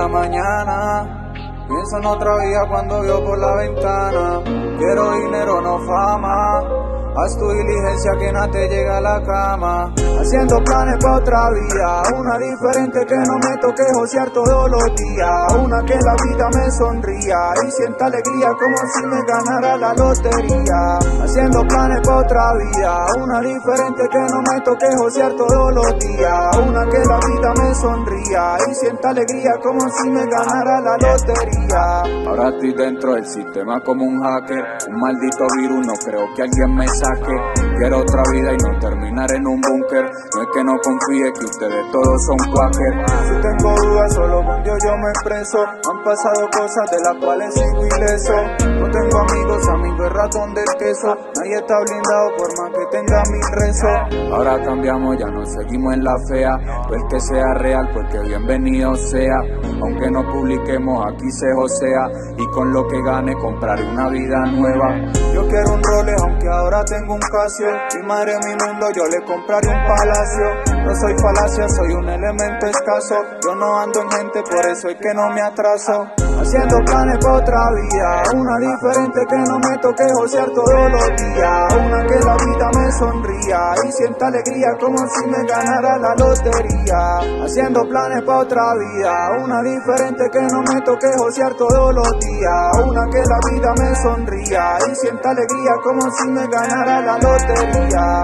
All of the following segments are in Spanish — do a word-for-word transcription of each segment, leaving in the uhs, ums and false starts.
mañana, pienso en otra vida cuando veo por la ventana. Quiero dinero, no fama, haz tu diligencia que nada te llega a la cama. Haciendo planes pa' otra vida, una diferente que no me toque josear todos los días. Una que la vida me sonría y sienta alegría como si me ganara la lotería. Haciendo planes pa' otra vida, una diferente que no me toque josear todos los días. Una que la vida me sonría y sienta alegría como si me ganara la lotería. Ahora estoy dentro del sistema como un hacker, un maldito virus, no creo que alguien me saque. Quiero otra vida y no terminar en un búnker. No es que no confíe que ustedes todos son quackers. Si tengo dudas solo con Dios yo me expreso. Han pasado cosas de las cuales sigo ileso. No tengo amigos, amigo es ratón del queso. Nadie está blindado por más que tenga mi rezo. Ahora cambiamos, ya no seguimos en la fea. Pues que sea real, porque bienvenido sea. Aunque no publiquemos, aquí se josea. Y con lo que gane compraré una vida nueva. Yo quiero un Rolex, aunque ahora tengo un Casio. Mi madre, mi mundo, yo le compraré un palacio. No soy falacia, soy un elemento escaso. Yo no ando en gente, por eso es que no me atraso. Haciendo planes pa' otra vida, una diferente que no me toque josear todos los días. Una que la vida me sonría y sienta alegría como si me ganara la lotería. Haciendo planes pa' otra vida, una diferente que no me toque josear todos los días. Una que la vida me sonría y sienta alegría como si me ganara la lotería.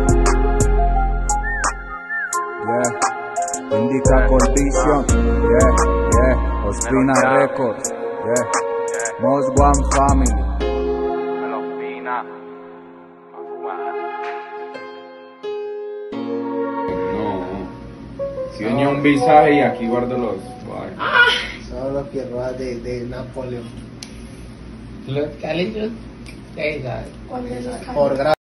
Yeah, Indica Condition, yeah, yeah, Ospina Records, yeah, Most One Family. Si venía un visaje y aquí guardo los... Ah, son los que roban de, de Napoleón. Los calillos, Por grado.